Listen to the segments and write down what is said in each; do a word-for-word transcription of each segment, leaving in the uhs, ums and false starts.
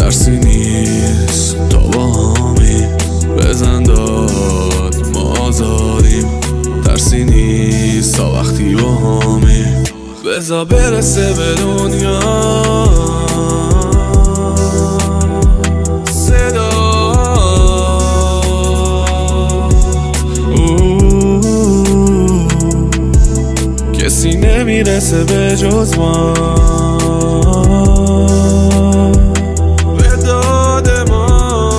ترسی نیست تا با همی بزن داد ما آزادیم. ترسی نیست تا وقتی با همی بزا برسه به دنیا صدا. کسی نمیرسه به جز ما به داد ما.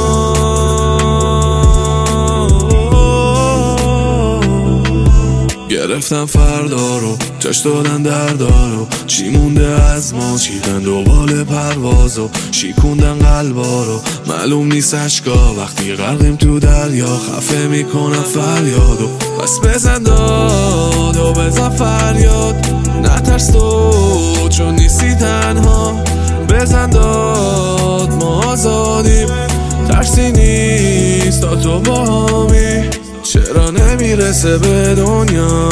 گرفتم فردا رو جاش دادن دردا رو، چی مونده از ما چیدن دوبال پروازو، شیکوندن قلبا رو معلوم نیست اشکا وقتی غرقیم تو دریا. خفه میکنم فریادو بس بزن داد و بزن فریاد. نترس تو چون نیستی تنها بزن داد ما آزادیم. ترسی نیست تا تو با همی چرا نمیرسه به دنیا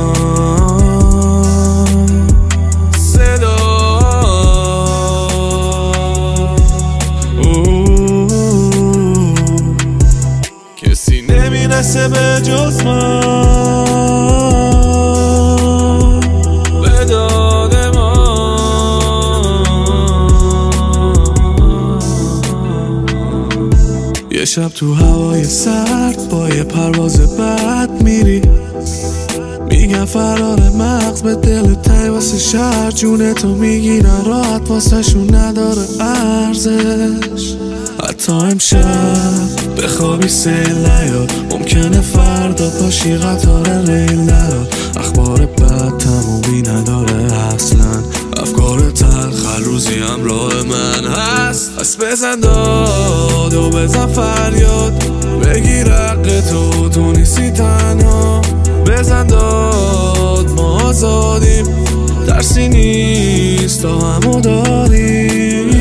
صدا. کسی نمیرسه به جز ما به داد ما. یه شب تو هوای سرد با یه پرواز بد میری، میگن فرار مغز به دل تنگ واسه شهر. جونتو میگیرن راحت واسه شون نداره ارزش. حتی امشب بخوابی سیل نیاد ممکنه فردا پاشی قطار ریل نیاد. اخبار بد تمومی نداره اصلا، افکار تلخ هر روزی همراه من هست. پس بزن داد و بزن فریاد بگیر حق تو تو نیستی تنها بزن داد ما آزادیم. ترسی نیست تا همو داریم.